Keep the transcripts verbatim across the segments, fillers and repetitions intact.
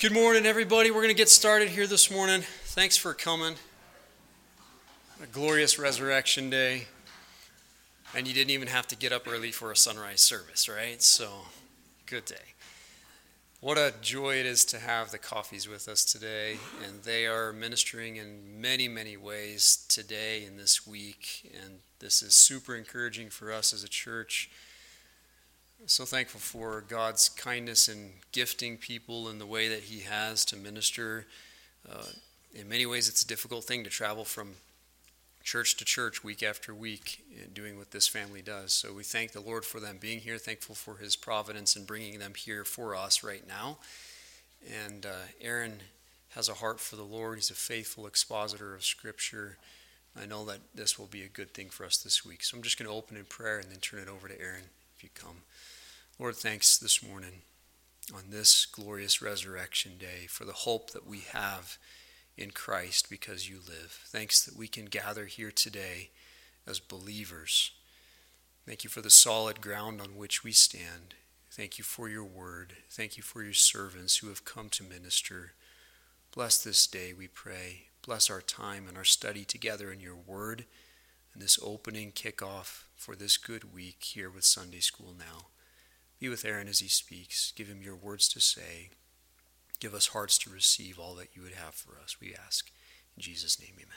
Good morning, everybody. We're going to get started here this morning. Thanks for coming. A glorious resurrection day. And you didn't even have to get up early for a sunrise service, right? So, good day. What a joy it is to have the Coffees with us today. And they are ministering in many, many ways today and this week. And this is super encouraging for us as a church. So thankful for God's kindness in gifting people in the way that He has to minister. Uh, in many ways, it's a difficult thing to travel from church to church week after week doing what this family does. So we thank the Lord for them being here, thankful for His providence in bringing them here for us right now. And uh, Aaron has a heart for the Lord. He's a faithful expositor of Scripture. I know that this will be a good thing for us this week. So I'm just going to open in prayer and then turn it over to Aaron if you come. Lord, thanks this morning on this glorious resurrection day for the hope that we have in Christ because you live. Thanks that we can gather here today as believers. Thank you for the solid ground on which we stand. Thank you for your word. Thank you for your servants who have come to minister. Bless this day, we pray. Bless our time and our study together in your word and this opening kickoff for this good week here with Sunday School Now. Be with Aaron as he speaks. Give him your words to say. Give us hearts to receive all that you would have for us, we ask. In Jesus' name, amen.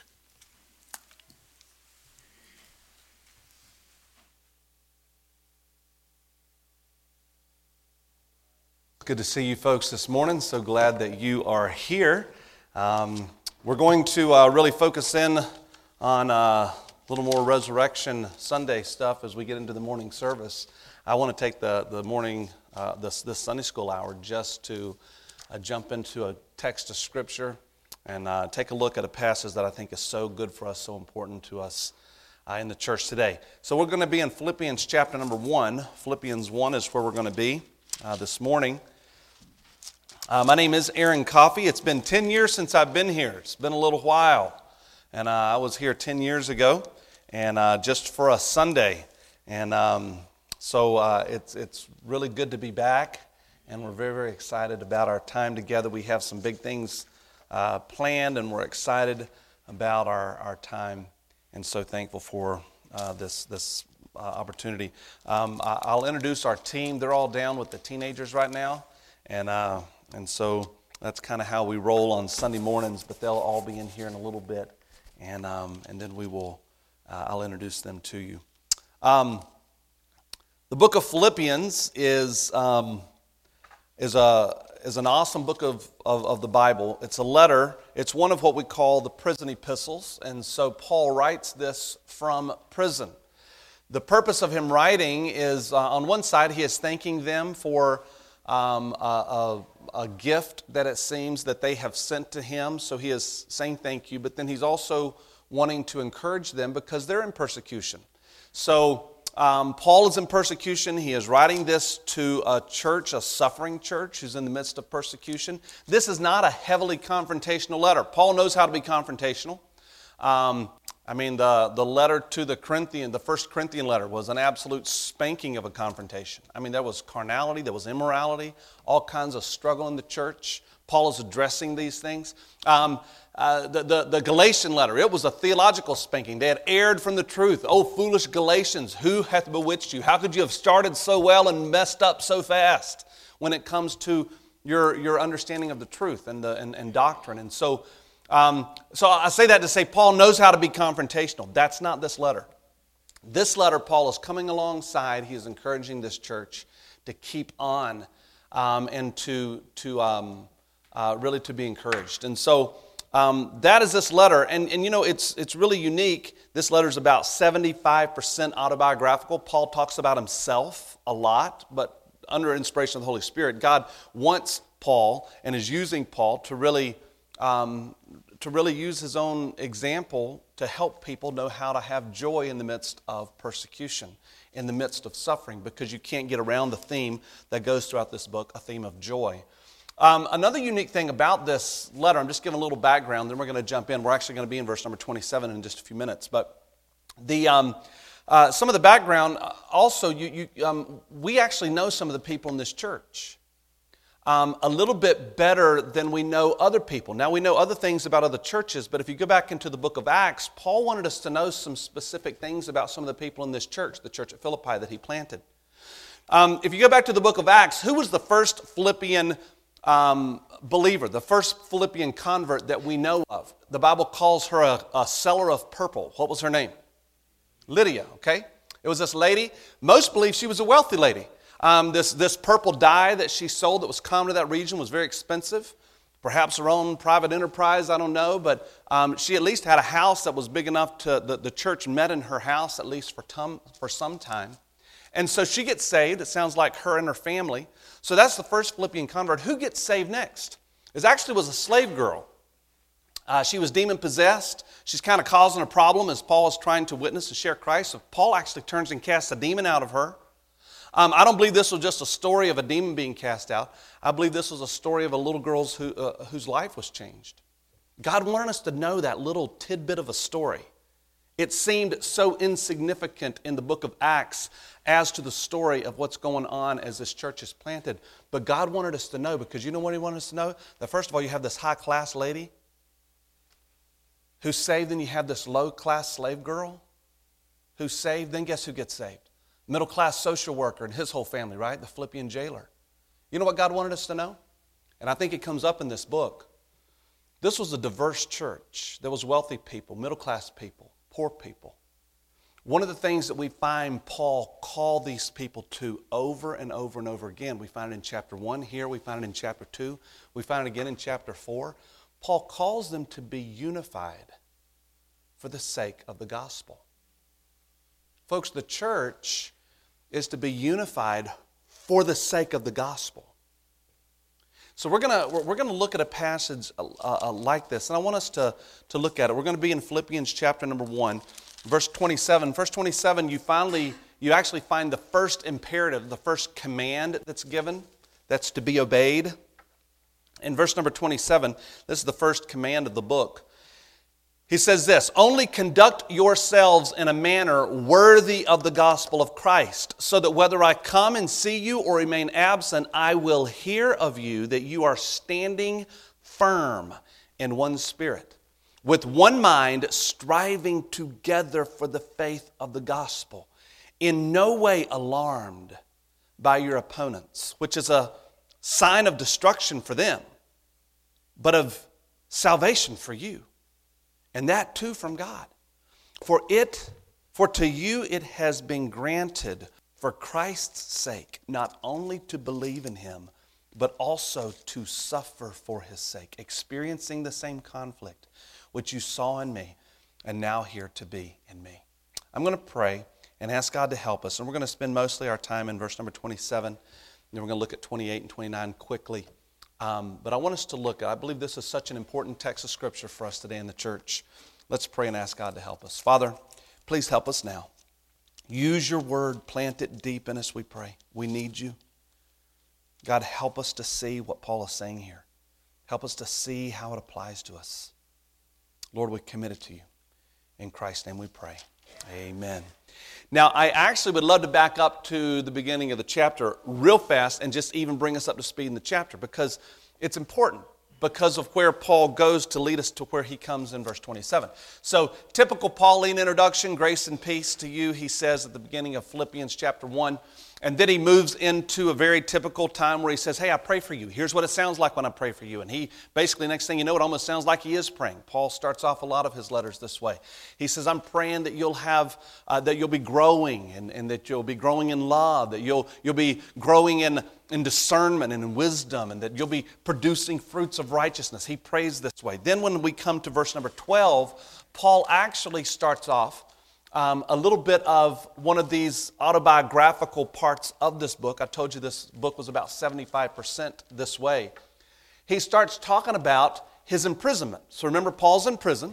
Good to see you folks this morning. So glad that you are here. Um, we're going to uh, really focus in on uh, a little more Resurrection Sunday stuff as we get into the morning service. I want to take the, the morning, uh, this, this Sunday school hour just to uh, jump into a text of Scripture and uh, take a look at a passage that I think is so good for us, so important to us uh, in the church today. So we're going to be in Philippians chapter number one. Philippians one is where we're going to be uh, this morning. Uh, my name is Aaron Coffey. It's been ten years since I've been here. It's been a little while. And uh, I was here ten years ago, and uh, just for a Sunday. And um, so uh, it's it's really good to be back, and we're very, very excited about our time together. We have some big things uh, planned, and we're excited about our, our time, and so thankful for uh, this, this uh, opportunity. Um, I, I'll introduce our team. They're all down with the teenagers right now, and uh, and so that's kind of how we roll on Sunday mornings, but they'll all be in here in a little bit, and um, and then we will, uh, I'll introduce them to you. Um, the book of Philippians is um, is a is an awesome book of, of, of the Bible. It's a letter. It's one of what we call the prison epistles, and so Paul writes this from prison. The purpose of him writing is, uh, on one side, he is thanking them for um, a, a a gift that it seems that they have sent to him, so he is saying thank you, but then he's also wanting to encourage them because they're in persecution. So um, Paul is in persecution. He is writing this to a church, a suffering church who's in the midst of persecution. This is not a heavily confrontational letter. Paul knows how to be confrontational. Um, I mean, the, the letter to the Corinthian, the first Corinthian letter was an absolute spanking of a confrontation. I mean, there was carnality, there was immorality, all kinds of struggle in the church. Paul is addressing these things. Um, uh, the, the, the Galatian letter, it was a theological spanking. They had erred from the truth. Oh, foolish Galatians, who hath bewitched you? How could you have started so well and messed up so fast when it comes to your, your understanding of the truth and, the, and, and doctrine? And so, Um, so I say that to say Paul knows how to be confrontational. That's not this letter. This letter, Paul is coming alongside. He is encouraging this church to keep on um, and to to um, uh, really to be encouraged. And so um, that is this letter. And, and you know, it's it's really unique. This letter is about seventy-five percent autobiographical. Paul talks about himself a lot, but under inspiration of the Holy Spirit, God wants Paul and is using Paul to really Um, to really use his own example to help people know how to have joy in the midst of persecution, in the midst of suffering, because you can't get around the theme that goes throughout this book, a theme of joy. Um, another unique thing about this letter, I'm just giving a little background, then we're going to jump in. We're actually going to be in verse number twenty-seven in just a few minutes. But the um, uh, some of the background, also, you, you, um, we actually know some of the people in this church. um, a little bit better than we know other people. Now, we know other things about other churches, but if you go back into the book of Acts, Paul wanted us to know some specific things about some of the people in this church, the church at Philippi that he planted. Um, if you go back to the book of Acts, who was the first Philippian um, believer, the first Philippian convert that we know of? The Bible calls her a, a seller of purple. What was her name? Lydia, okay? It was this lady. Most believe she was a wealthy lady. Um, this, this purple dye that she sold that was common to that region was very expensive. Perhaps her own private enterprise, I don't know. But um, she at least had a house that was big enough to, the, the church met in her house at least for, tum, for some time. And so she gets saved. It sounds like her and her family. So that's the first Philippian convert. Who gets saved next? It actually was a slave girl. Uh, she was demon-possessed. She's kind of causing a problem as Paul is trying to witness and share Christ. So Paul actually turns and casts a demon out of her. Um, I don't believe this was just a story of a demon being cast out. I believe this was a story of a little girl who, uh, whose life was changed. God wanted us to know that little tidbit of a story. It seemed so insignificant in the book of Acts as to the story of what's going on as this church is planted. But God wanted us to know, because you know what He wanted us to know? That first of all, you have this high-class lady who's saved, then you have this low-class slave girl who's saved. Then guess who gets saved? Middle-class social worker and his whole family, right? The Philippian jailer. You know what God wanted us to know? And I think it comes up in this book. This was a diverse church. There was wealthy people, middle-class people, poor people. One of the things that we find Paul call these people to over and over and over again, we find it in chapter one here, we find it in chapter two, we find it again in chapter four. Paul calls them to be unified for the sake of the gospel. Folks, the church is to be unified for the sake of the gospel. So we're going to we're going to look at a passage uh, uh, like this, and I want us to, to look at it. We're going to be in Philippians chapter number one, verse twenty-seven. Verse twenty-seven, you finally you actually find the first imperative, the first command that's given, that's to be obeyed. In verse number twenty-seven, this is the first command of the book. He says this, "Only conduct yourselves in a manner worthy of the gospel of Christ, so that whether I come and see you or remain absent, I will hear of you that you are standing firm in one spirit, with one mind, striving together for the faith of the gospel, in no way alarmed by your opponents," which is a sign of destruction for them, but of salvation for you. And that too from God. For it, for to you it has been granted for Christ's sake, not only to believe in Him, but also to suffer for His sake, experiencing the same conflict which you saw in me and now hear to be in me. I'm going to pray and ask God to help us. And we're going to spend mostly our time in verse number twenty-seven. And then we're going to look at twenty-eight and twenty-nine quickly. Um, but I want us to look at, I believe this is such an important text of Scripture for us today in the church. Let's pray and ask God to help us. Father, please help us now. Use your word, plant it deep in us, we pray. We need you. God, help us to see what Paul is saying here. Help us to see how it applies to us. Lord, we commit it to you. In Christ's name we pray. Amen. Now, I actually would love to back up to the beginning of the chapter real fast and just even bring us up to speed in the chapter, because it's important, because of where Paul goes to lead us to where he comes in verse twenty-seven. So, typical Pauline introduction, grace and peace to you, he says at the beginning of Philippians chapter one. And then he moves into a very typical time where he says, hey, I pray for you. Here's what it sounds like when I pray for you. And he basically, next thing you know, it almost sounds like he is praying. Paul starts off a lot of his letters this way. He says, I'm praying that you'll have, uh, that you'll be growing and, and that you'll be growing in love, that you'll, you'll be growing in, in discernment and in wisdom, and that you'll be producing fruits of righteousness. He prays this way. Then when we come to verse number twelve, Paul actually starts off Um, a little bit of one of these autobiographical parts of this book. I told you this book was about seventy-five percent this way. He starts talking about his imprisonment. So remember, Paul's in prison.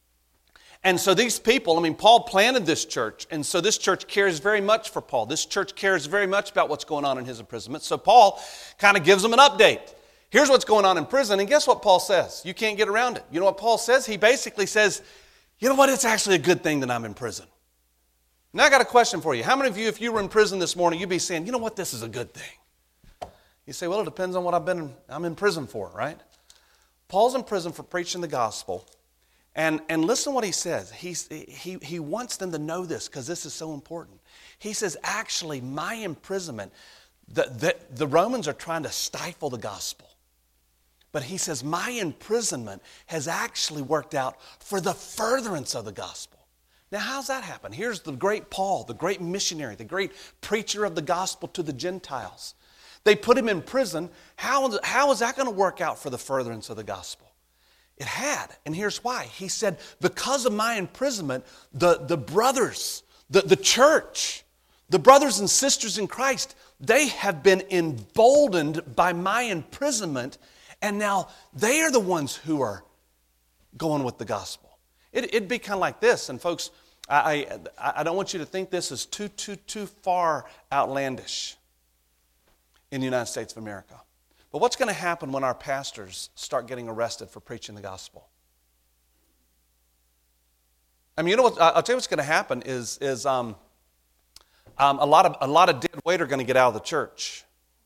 And so these people, I mean, Paul planted this church. And so this church cares very much for Paul. This church cares very much about what's going on in his imprisonment. So Paul kind of gives them an update. Here's what's going on in prison. And guess what Paul says? You can't get around it. You know what Paul says? He basically says, you know what? It's actually a good thing that I'm in prison. Now I got a question for you. How many of you, if you were in prison this morning, you'd be saying, you know what, this is a good thing. You say, well, it depends on what I've been, I'm in prison for, right? Paul's in prison for preaching the gospel. And, and listen to what he says. He's, he, he wants them to know this because this is so important. He says, actually, my imprisonment, the, the, the Romans are trying to stifle the gospel. But he says, my imprisonment has actually worked out for the furtherance of the gospel. Now, how's that happen? Here's the great Paul, the great missionary, the great preacher of the gospel to the Gentiles. They put him in prison. How, how is that going to work out for the furtherance of the gospel? It had, and here's why. He said, because of my imprisonment, the, the brothers, the, the church, the brothers and sisters in Christ, they have been emboldened by my imprisonment, and now they are the ones who are going with the gospel. It, it'd be kind of like this, and folks, I, I, I don't want you to think this is too, too, too far outlandish in the United States of America. But what's going to happen when our pastors start getting arrested for preaching the gospel? I mean, you know what? I'll tell you what's going to happen is, is um, um, a lot of a lot of dead weight are going to get out of the church.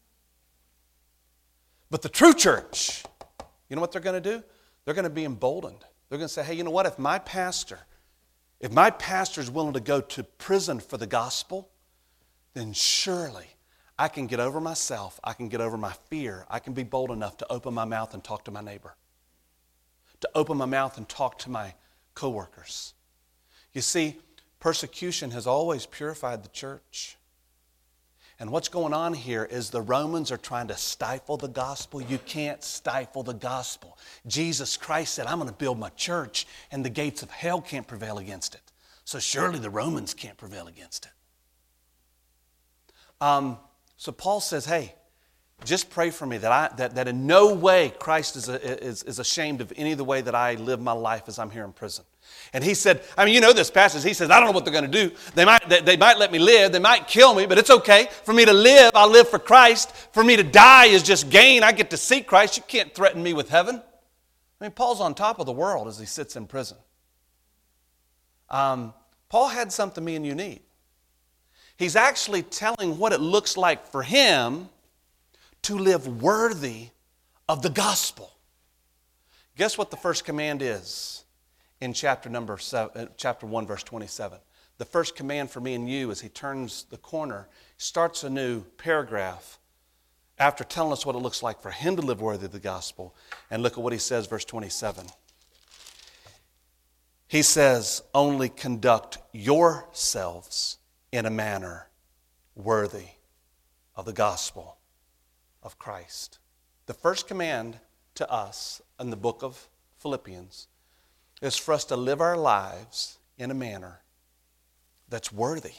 But the true church, you know what they're going to do? They're going to be emboldened. They're going to say, hey, you know what? If my pastor, if my pastor is willing to go to prison for the gospel, then surely I can get over myself. I can get over my fear. I can be bold enough to open my mouth and talk to my neighbor, to open my mouth and talk to my coworkers. You see, persecution has always purified the church. And what's going on here is the Romans are trying to stifle the gospel. You can't stifle the gospel. Jesus Christ said, I'm going to build my church, and the gates of hell can't prevail against it. So surely the Romans can't prevail against it. Um, so Paul says, hey, just pray for me that I that, that in no way Christ is, a, is, is ashamed of any of the way that I live my life as I'm here in prison. And he said, I mean, you know this passage. He says, I don't know what they're going to do. They might, they, they might let me live. They might kill me, but it's okay. For me to live, I'll live for Christ. For me to die is just gain. I get to see Christ. You can't threaten me with heaven. I mean, Paul's on top of the world as he sits in prison. Um, Paul had something me and you need. He's actually telling what it looks like for him to live worthy of the gospel. Guess what the first command is in chapter number seven, chapter one, verse twenty-seven. The first command for me and you as he turns the corner, starts a new paragraph after telling us what it looks like for him to live worthy of the gospel. And look at what he says, verse twenty-seven. He says, only conduct yourselves in a manner worthy of the gospel of Christ. The first command to us in the book of Philippians is for us to live our lives in a manner that's worthy.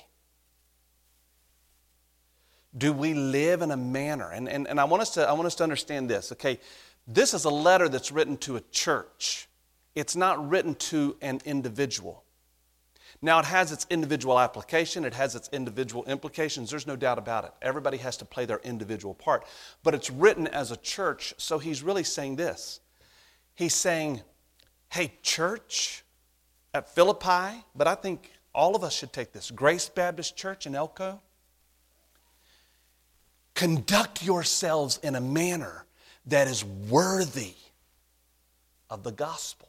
Do we live in a manner? And, and, and I want us to I want us to understand this, okay? This is a letter that's written to a church. It's not written to an individual. Now, it has its individual application. It has its individual implications. There's no doubt about it. Everybody has to play their individual part. But it's written as a church, so he's really saying this. He's saying, hey, church at Philippi, but I think all of us should take this. Grace Baptist Church in Elko. Conduct yourselves in a manner that is worthy of the gospel.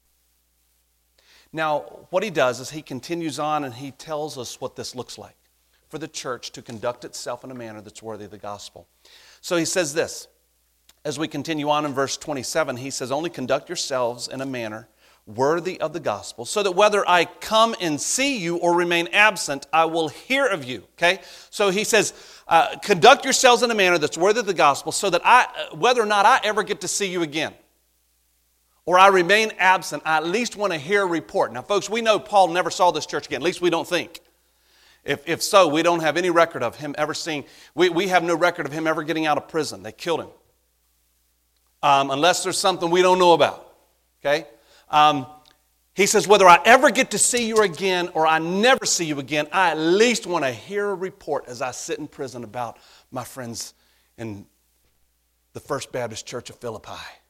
Now, what he does is he continues on and he tells us what this looks like for the church to conduct itself in a manner that's worthy of the gospel. So he says this, as we continue on in verse twenty-seven, he says, only conduct yourselves in a manner worthy of the gospel, so that whether I come and see you or remain absent, I will hear of you. Okay? So he says, uh, conduct yourselves in a manner that's worthy of the gospel, so that I, whether or not I ever get to see you again, or I remain absent, I at least want to hear a report. Now, folks, we know Paul never saw this church again. At least we don't think. If, if so, we don't have any record of him ever seeing. We, we have no record of him ever getting out of prison. They killed him. Um, unless there's something we don't know about. Okay? Um, he says, whether I ever get to see you again or I never see you again, I at least want to hear a report as I sit in prison about my friends in the First Baptist Church of Philippi.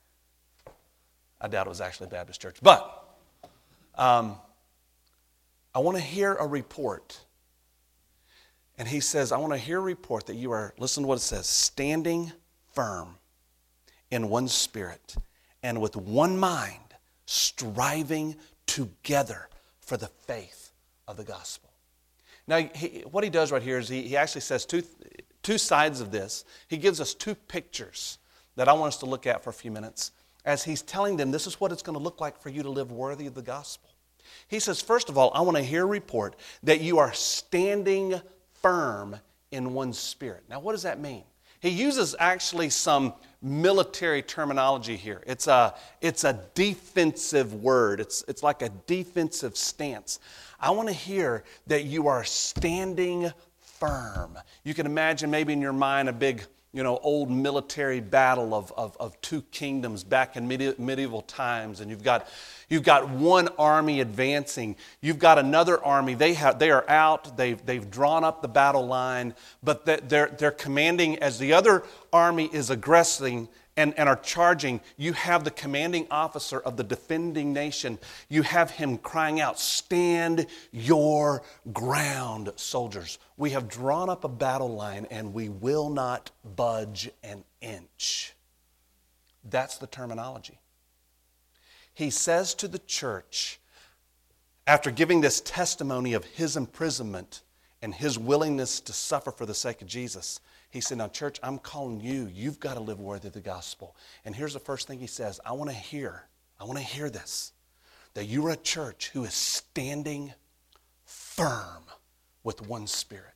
I doubt it was actually a Baptist church. But um, I want to hear a report. And he says, I want to hear a report that you are, listen to what it says, standing firm in one spirit and with one mind, striving together for the faith of the gospel. Now, he, what he does right here is he, he actually says two, two sides of this. He gives us two pictures that I want us to look at for a few minutes as he's telling them this is what it's going to look like for you to live worthy of the gospel. He says, first of all, I want to hear a report that you are standing firm in one spirit. Now, what does that mean? He uses actually some military terminology here. It's a, it's a defensive word. It's, it's like a defensive stance. I want to hear that you are standing firm. You can imagine maybe in your mind a big, you know, old military battle of, of, of two kingdoms back in medi- medieval times, and you've got you've got one army advancing. You've got another army. They have they are out. They've they've drawn up the battle line, but they're they're commanding as the other army is aggressing and, and are charging. You have the commanding officer of the defending nation. You have him crying out, "Stand your ground, soldiers. We have drawn up a battle line and we will not budge an inch." That's the terminology. He says to the church, after giving this testimony of his imprisonment and his willingness to suffer for the sake of Jesus, he said, now church, I'm calling you. You've got to live worthy of the gospel. And here's the first thing he says. I want to hear, I want to hear this, that you are a church who is standing firm with one spirit.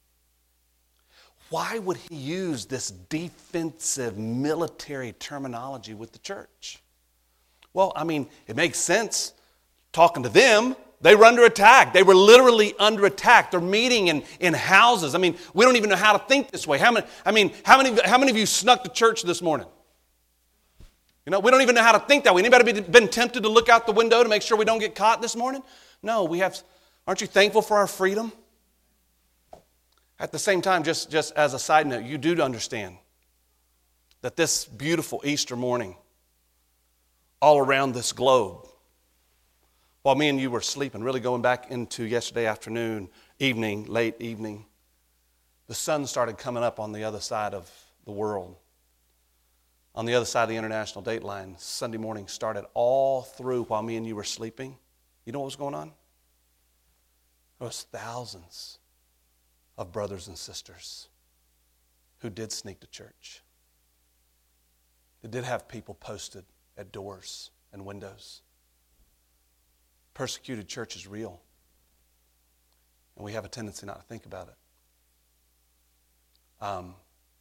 Why would he use this defensive military terminology with the church? Well, I mean, it makes sense. Talking to them, they were under attack. They were literally under attack. They're meeting in, in houses. I mean, we don't even know how to think this way. How many, I mean, how many, how many of you snuck to church this morning? You know, we don't even know how to think that way. Anybody been tempted to look out the window to make sure we don't get caught this morning? No, we have. Aren't you thankful for our freedom? At the same time, just, just as a side note, you do understand that this beautiful Easter morning, all around this globe, while me and you were sleeping, really going back into yesterday afternoon, evening, late evening, the sun started coming up on the other side of the world. On the other side of the international date line, Sunday morning started all through while me and you were sleeping. You know what was going on? There was thousands of brothers and sisters who did sneak to church. They did have people posted at doors and windows. Persecuted church is real. And we have a tendency not to think about it. Um,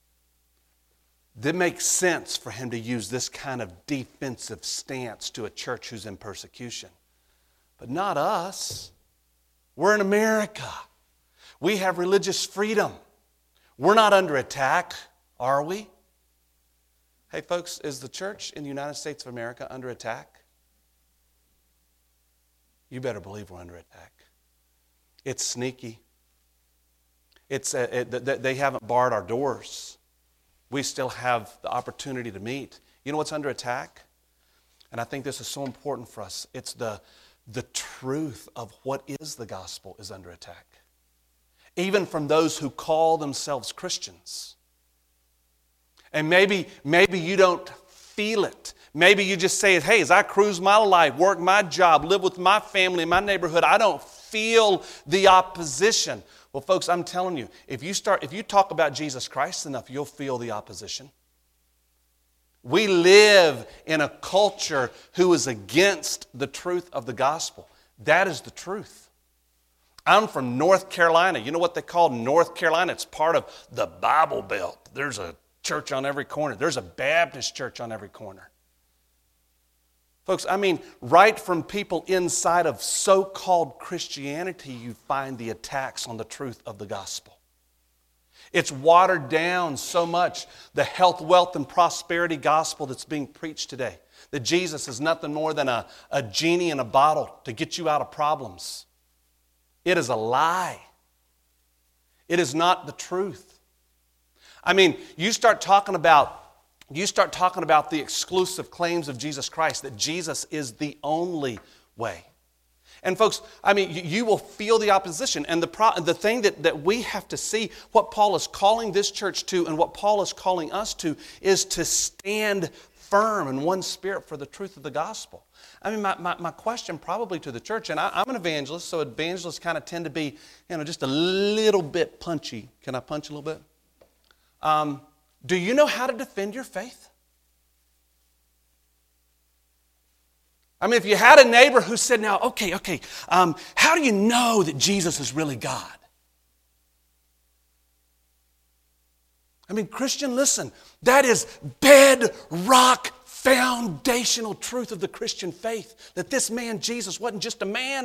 it makes sense for him to use this kind of defensive stance to a church who's in persecution. But not us. We're in America. We have religious freedom. We're not under attack, are we? Hey, folks, is the church in the United States of America under attack? You better believe we're under attack. It's sneaky. It's uh, it, they haven't barred our doors. We still have the opportunity to meet. You know what's under attack? And I think this is so important for us. It's the, the truth of what is the gospel is under attack. Even from those who call themselves Christians. And maybe, maybe you don't feel it. Maybe you just say, hey, as I cruise my life, work my job, live with my family in my neighborhood, I don't feel the opposition. Well, folks, I'm telling you, if you start, if you talk about Jesus Christ enough, you'll feel the opposition. We live in a culture who is against the truth of the gospel. That is the truth. I'm from North Carolina. You know what they call North Carolina? It's part of the Bible Belt. There's a church on every corner. There's a Baptist church on every corner. Folks, I mean, right from people inside of so-called Christianity, you find the attacks on the truth of the gospel. It's watered down so much, the health, wealth, and prosperity gospel that's being preached today. That Jesus is nothing more than a, a genie in a bottle to get you out of problems. It is a lie. It is not the truth. I mean, you start talking about you start talking about the exclusive claims of Jesus Christ, that Jesus is the only way. And folks, I mean, you, you will feel the opposition. And the, pro, the thing that, that we have to see, what Paul is calling this church to and what Paul is calling us to, is to stand firm in one spirit for the truth of the gospel. I mean, my, my, my question probably to the church, and I, I'm an evangelist, so evangelists kind of tend to be, you know, just a little bit punchy. Can I punch a little bit? Um, do you know how to defend your faith? I mean, if you had a neighbor who said, now, okay, okay, um, how do you know that Jesus is really God? I mean, Christian, listen, that is bedrock foundational truth of the Christian faith, that this man Jesus wasn't just a man.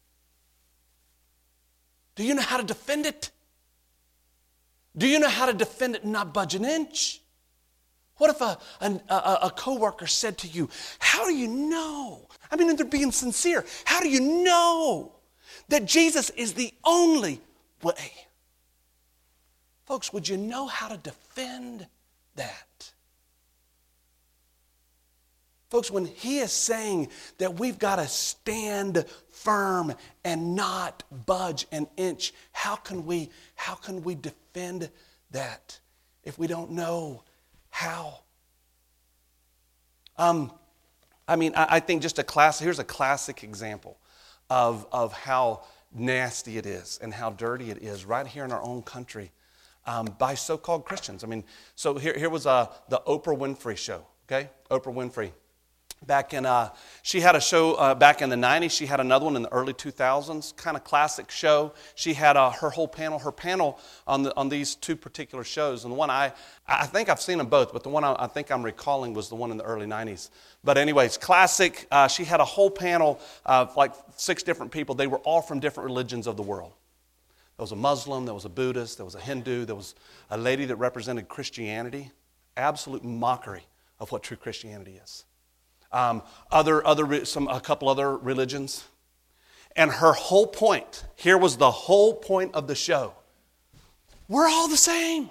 Do you know how to defend it? Do you know how to defend it and not budge an inch? What if a, a, a, a coworker said to you, how do you know? I mean, they're being sincere. How do you know that Jesus is the only way? Folks, would you know how to defend that? Folks, when he is saying that we've got to stand firm and not budge an inch, how can we, how can we defend that if we don't know how? Um, I mean, I, I think just a class, here's a classic example of, of how nasty it is and how dirty it is right here in our own country um, by so-called Christians. I mean, so here, here was uh, the Oprah Winfrey Show, okay? Oprah Winfrey. Back in, uh, she had a show uh, back in the nineties. She had another one in the early two thousands, kind of classic show. She had uh, her whole panel, her panel on the, on these two particular shows. And the one I, I think I've seen them both, but the one I, I think I'm recalling was the one in the early nineties. But anyways, classic. Uh, she had a whole panel of like six different people. They were all from different religions of the world. There was a Muslim, there was a Buddhist, there was a Hindu, there was a lady that represented Christianity. Absolute mockery of what true Christianity is. Um, other, other, some, a couple other religions. And her whole point, here was the whole point of the show. We're all the same.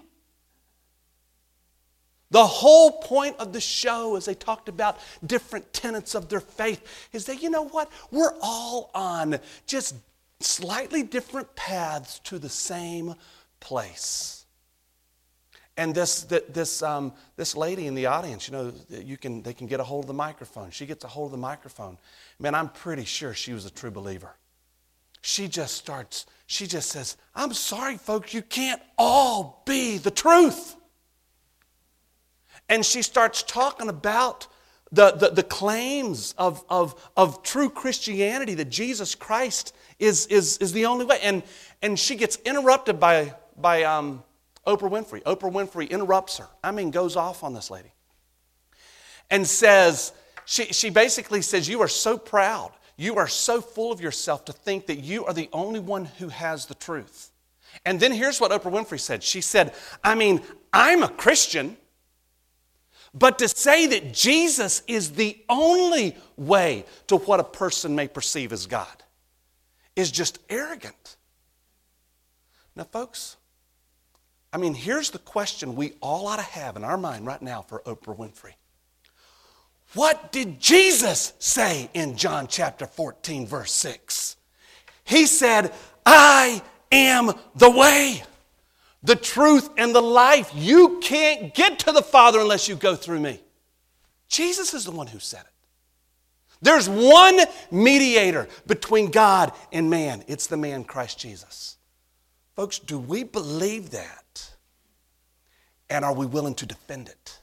The whole point of the show, as they talked about different tenets of their faith, is that, you know what? We're all on just slightly different paths to the same place. And this this um, this lady in the audience, you know, you can they can get a hold of the microphone. She gets a hold of the microphone. Man, I'm pretty sure she was a true believer. She just starts, she just says, I'm sorry, folks, you can't all be the truth. And she starts talking about the, the, the claims of, of, of true Christianity, that Jesus Christ is, is, is the only way. And, and she gets interrupted by, by um, Oprah Winfrey. Oprah Winfrey interrupts her. I mean, goes off on this lady. And says, she, she basically says, you are so proud. You are so full of yourself to think that you are the only one who has the truth. And then here's what Oprah Winfrey said. She said, I mean, I'm a Christian, but to say that Jesus is the only way to what a person may perceive as God is just arrogant. Now, folks, I mean, here's the question we all ought to have in our mind right now for Oprah Winfrey. What did Jesus say in John chapter fourteen, verse six? He said, I am the way, the truth, and the life. You can't get to the Father unless you go through me. Jesus is the one who said it. There's one mediator between God and man. It's the man Christ Jesus. Folks, do we believe that? And are we willing to defend it?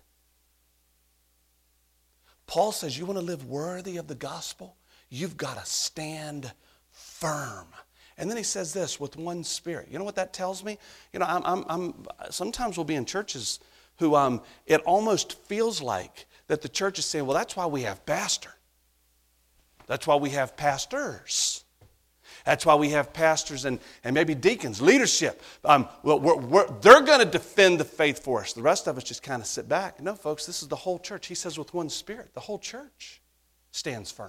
Paul says, you want to live worthy of the gospel? You've got to stand firm. And then he says this, with one spirit. You know what that tells me? You know, I'm, I'm, I'm sometimes we'll be in churches who um, it almost feels like that the church is saying, well, that's why we have pastor. That's why we have pastors. That's why we have pastors and, and maybe deacons, leadership. Um, well, we're, we're, they're going to defend the faith for us. The rest of us just kind of sit back. No, folks, this is the whole church. He says with one spirit, the whole church stands firm.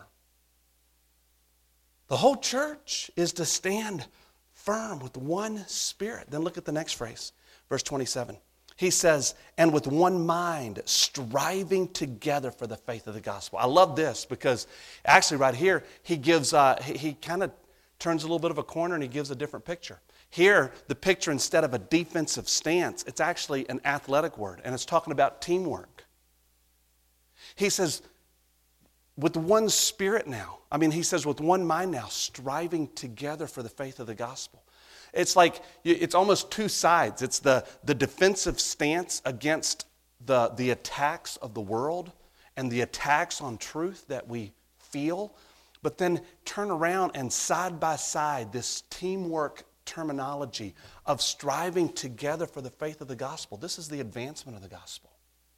The whole church is to stand firm with one spirit. Then look at the next phrase, verse twenty-seven. He says, and with one mind, striving together for the faith of the gospel. I love this because actually right here, he gives, uh, he, he kind of turns a little bit of a corner and he gives a different picture. Here, the picture, instead of a defensive stance, it's actually an athletic word, and it's talking about teamwork. He says, with one spirit now, I mean, he says, with one mind now, striving together for the faith of the gospel. It's like, it's almost two sides. It's the, the defensive stance against the, the attacks of the world and the attacks on truth that we feel, but then turn around and side by side, this teamwork terminology of striving together for the faith of the gospel. This is the advancement of the gospel.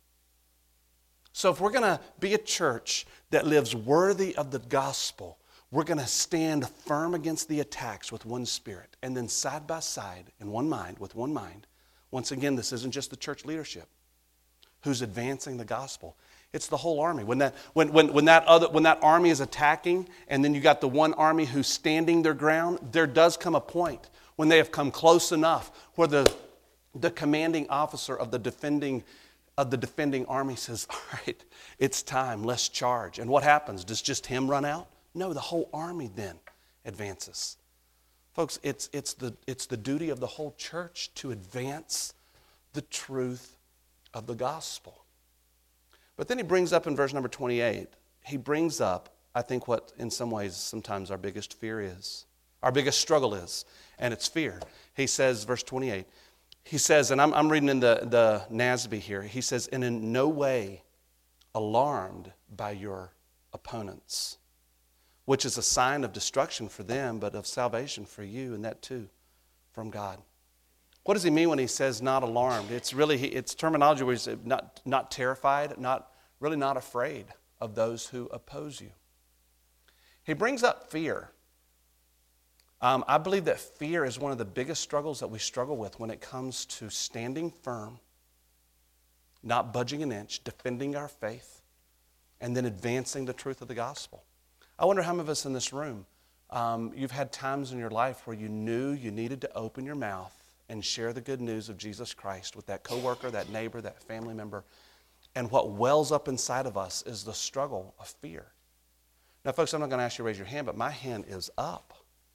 So if we're going to be a church that lives worthy of the gospel, we're going to stand firm against the attacks with one spirit, and then side by side, in one mind, with one mind. Once again, this isn't just the church leadership who's advancing the gospel. It's the whole army. When that, when, when, when, that other, when that army is attacking, and then you got the one army who's standing their ground, there does come a point when they have come close enough where the, the commanding officer of the defending of the defending army says, all right, it's time, let's charge. And what happens? Does just him run out? No, the whole army then advances. Folks, it's, it's, the, it's the duty of the whole church to advance the truth of the gospel. But then he brings up in verse number twenty-eight, he brings up, I think, what in some ways sometimes our biggest fear is, our biggest struggle is, and it's fear. He says, verse twenty-eight, he says, and I'm, I'm reading in the, the N A S B here, he says, and in no way alarmed by your opponents, which is a sign of destruction for them, but of salvation for you, and that too from God. What does he mean when he says not alarmed? It's really, it's terminology where he's not, not terrified, not really not afraid of those who oppose you. He brings up fear. Um, I believe that fear is one of the biggest struggles that we struggle with when it comes to standing firm, not budging an inch, defending our faith, and then advancing the truth of the gospel. I wonder how many of us in this room, um, you've had times in your life where you knew you needed to open your mouth and share the good news of Jesus Christ with that coworker, that neighbor, that family member, and what wells up inside of us is the struggle of fear. Now, folks, I'm not going to ask you to raise your hand, but my hand is up.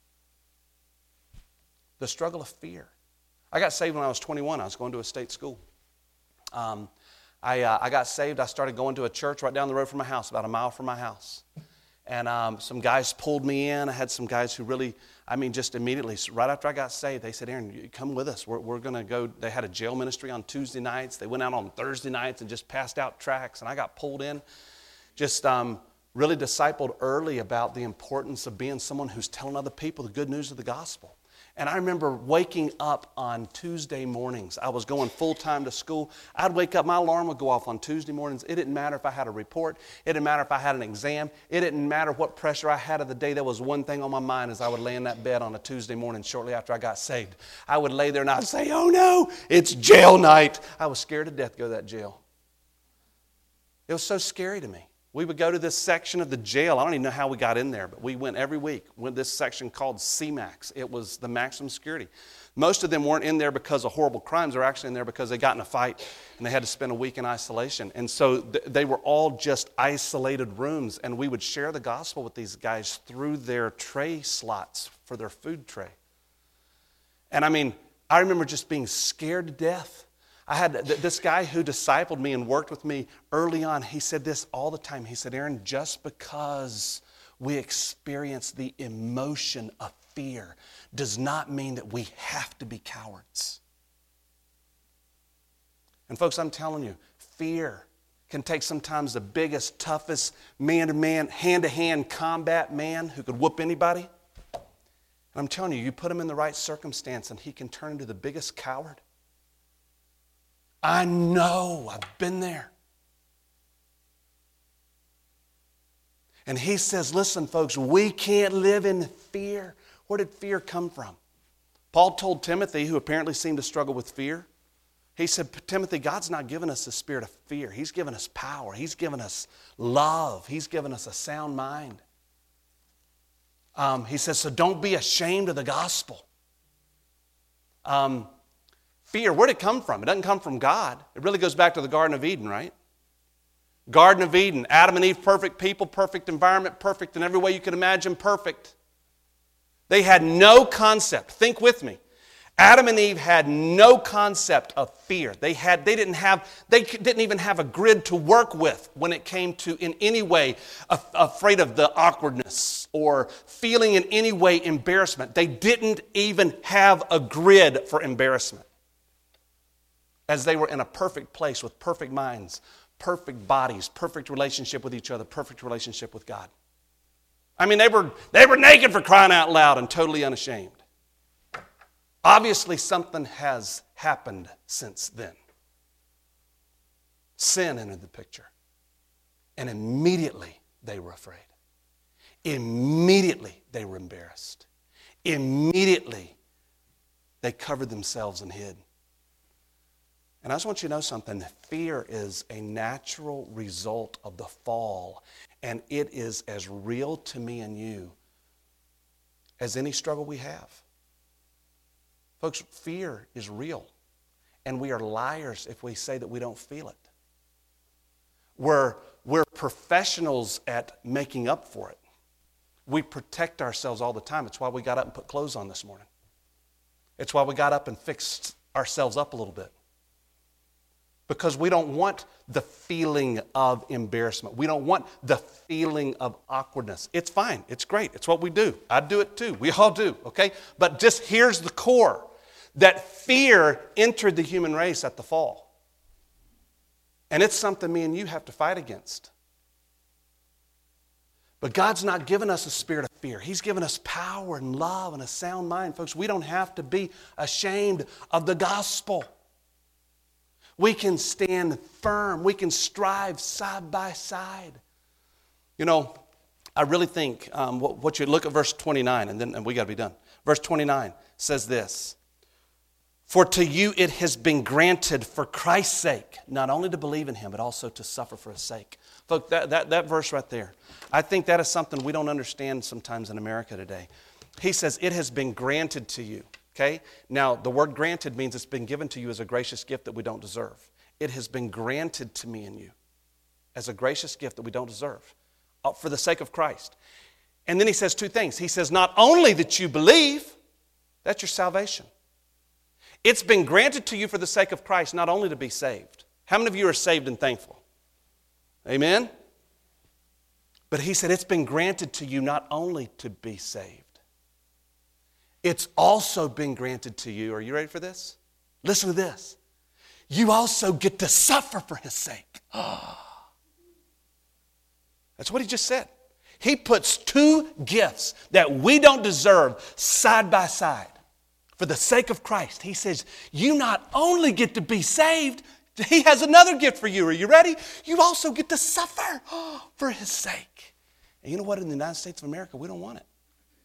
The struggle of fear. I got saved when I was twenty-one. I was going to a state school. Um, I, uh, I got saved. I started going to a church right down the road from my house, about a mile from my house. And um, some guys pulled me in. I had some guys who really, I mean, just immediately, right after I got saved, they said, Aaron, you come with us. We're, we're going to go. They had a jail ministry on Tuesday nights. They went out on Thursday nights and just passed out tracts. And I got pulled in, just um, really discipled early about the importance of being someone who's telling other people the good news of the gospel. And I remember waking up on Tuesday mornings. I was going full-time to school. I'd wake up, my alarm would go off on Tuesday mornings. It didn't matter if I had a report. It didn't matter if I had an exam. It didn't matter what pressure I had of the day. There was one thing on my mind as I would lay in that bed on a Tuesday morning shortly after I got saved. I would lay there and I'd say, oh no, it's jail night. I was scared to death to go to that jail. It was so scary to me. We would go to this section of the jail. I don't even know how we got in there, but we went every week. We went to this section called C MAX. It was the maximum security. Most of them weren't in there because of horrible crimes. They were actually in there because they got in a fight and they had to spend a week in isolation. And so th- they were all just isolated rooms, and we would share the gospel with these guys through their tray slots for their food tray. And I mean, I remember just being scared to death. I had this guy who discipled me and worked with me early on. He said this all the time. He said, Aaron, just because we experience the emotion of fear does not mean that we have to be cowards. And folks, I'm telling you, fear can take sometimes the biggest, toughest man-to-man, hand-to-hand combat man who could whoop anybody. And I'm telling you, you put him in the right circumstance and he can turn into the biggest coward. I know, I've been there. And he says, listen, folks, we can't live in fear. Where did fear come from? Paul told Timothy, who apparently seemed to struggle with fear, he said, Timothy, God's not given us a spirit of fear. He's given us power. He's given us love. He's given us a sound mind. Um, he says, so don't be ashamed of the gospel. Um, Fear, where did it come from? It doesn't come from God. It really goes back to the Garden of Eden, right? Garden of Eden, Adam and Eve, perfect people, perfect environment, perfect in every way you could imagine, perfect. They had no concept. Think with me. Adam and Eve had no concept of fear. They had, they didn't have, they didn't even have a grid to work with when it came to in any way af- afraid of the awkwardness or feeling in any way embarrassment. They didn't even have a grid for embarrassment, as they were in a perfect place with perfect minds, perfect bodies, perfect relationship with each other, perfect relationship with God. I mean, they were, they were naked for crying out loud and totally unashamed. Obviously, something has happened since then. Sin entered the picture. And immediately they were afraid. Immediately they were embarrassed. Immediately they covered themselves and hid. And I just want you to know something. Fear is a natural result of the fall. And it is as real to me and you as any struggle we have. Folks, fear is real. And we are liars if we say that we don't feel it. We're, we're professionals at making up for it. We protect ourselves all the time. It's why we got up and put clothes on this morning. It's why we got up and fixed ourselves up a little bit. Because we don't want the feeling of embarrassment. We don't want the feeling of awkwardness. It's fine. It's great. It's what we do. I do it too. We all do, okay? But just here's the core. That fear entered the human race at the fall. And it's something me and you have to fight against. But God's not given us a spirit of fear. He's given us power and love and a sound mind. Folks, we don't have to be ashamed of the gospel. We can stand firm. We can strive side by side. You know, I really think um, what, what you look at verse twenty-nine, and then and we got to be done. Verse twenty-nine says this. For to you it has been granted for Christ's sake, not only to believe in him, but also to suffer for his sake. Folks, that, that, that verse right there, I think that is something we don't understand sometimes in America today. He says, it has been granted to you. Okay? Now, the word granted means it's been given to you as a gracious gift that we don't deserve. It has been granted to me and you as a gracious gift that we don't deserve for the sake of Christ. And then he says two things. He says, not only that you believe, that's your salvation. It's been granted to you for the sake of Christ, not only to be saved. How many of you are saved and thankful? Amen? But he said it's been granted to you not only to be saved. It's also been granted to you. Are you ready for this? Listen to this. You also get to suffer for his sake. Oh. That's what he just said. He puts two gifts that we don't deserve side by side. For the sake of Christ, he says, you not only get to be saved, he has another gift for you. Are you ready? You also get to suffer for his sake. And you know what? In the United States of America, we don't want it.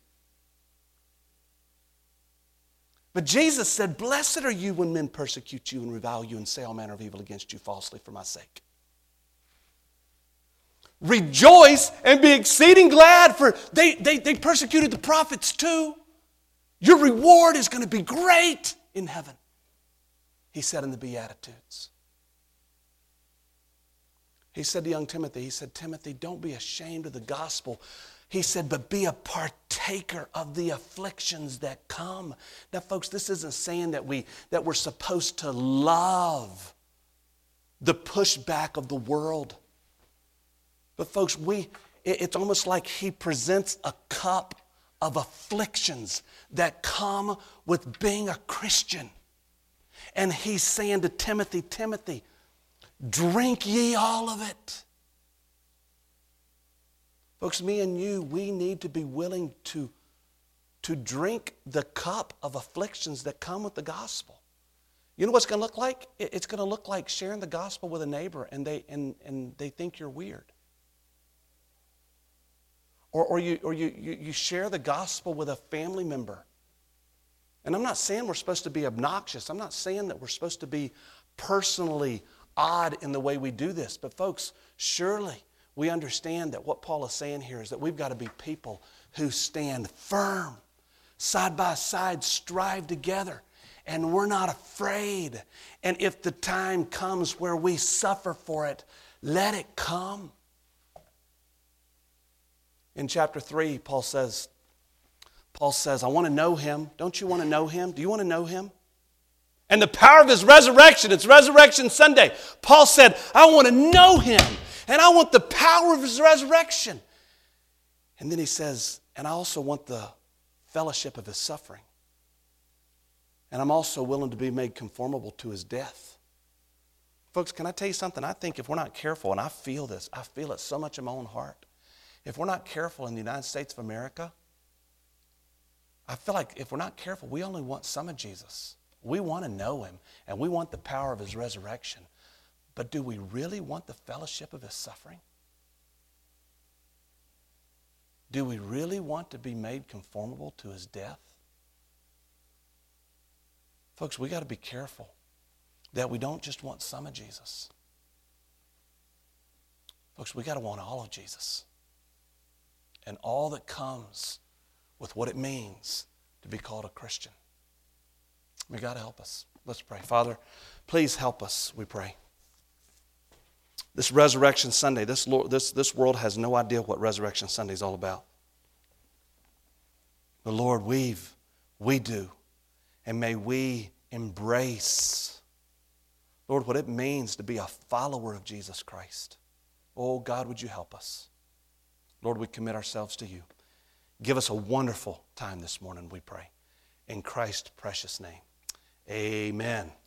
But Jesus said, blessed are you when men persecute you and revile you and say all manner of evil against you falsely for my sake. Rejoice and be exceeding glad, for they, they, they persecuted the prophets too. Your reward is going to be great in heaven, he said in the Beatitudes. He said to young Timothy, he said, Timothy, don't be ashamed of the gospel. He said, but be a partaker of the afflictions that come. Now, folks, this isn't saying that, we, that we're supposed to love the pushback of the world. But folks, we it, it's almost like he presents a cup of afflictions that come with being a Christian. And he's saying to Timothy, Timothy, drink ye all of it. Folks, me and you, we need to be willing to, to drink the cup of afflictions that come with the gospel. You know what it's going to look like? It's going to look like sharing the gospel with a neighbor and they, and, and they think you're weird. Or, or, you, or you, you, you share the gospel with a family member. And I'm not saying we're supposed to be obnoxious. I'm not saying that we're supposed to be personally odd in the way we do this. But folks, surely we understand that what Paul is saying here is that we've got to be people who stand firm, side by side, strive together. and we're not afraid. And if the time comes where we suffer for it, let it come. In chapter three, Paul says, Paul says, I want to know him. Don't you want to know him? Do you want to know him? And the power of his resurrection, it's Resurrection Sunday. Paul said, I want to know him, and I want the power of his resurrection. And then he says, and I also want the fellowship of his suffering. And I'm also willing to be made conformable to his death. Folks, can I tell you something? I think if we're not careful, and I feel this, I feel it so much in my own heart. If we're not careful in the United States of America, I feel like if we're not careful, we only want some of Jesus. We want to know him, and we want the power of his resurrection. But do we really want the fellowship of his suffering? Do we really want to be made conformable to his death? Folks, we got to be careful that we don't just want some of Jesus. Folks, we got to want all of Jesus. And all that comes with what it means to be called a Christian. May God help us. Let's pray. Father, please help us, we pray. This Resurrection Sunday, this, Lord, this, this world has no idea what Resurrection Sunday is all about. But Lord, we've, we do. And may we embrace, Lord, what it means to be a follower of Jesus Christ. Oh, God, would you help us? Lord, we commit ourselves to you. Give us a wonderful time this morning, we pray. In Christ's precious name, amen.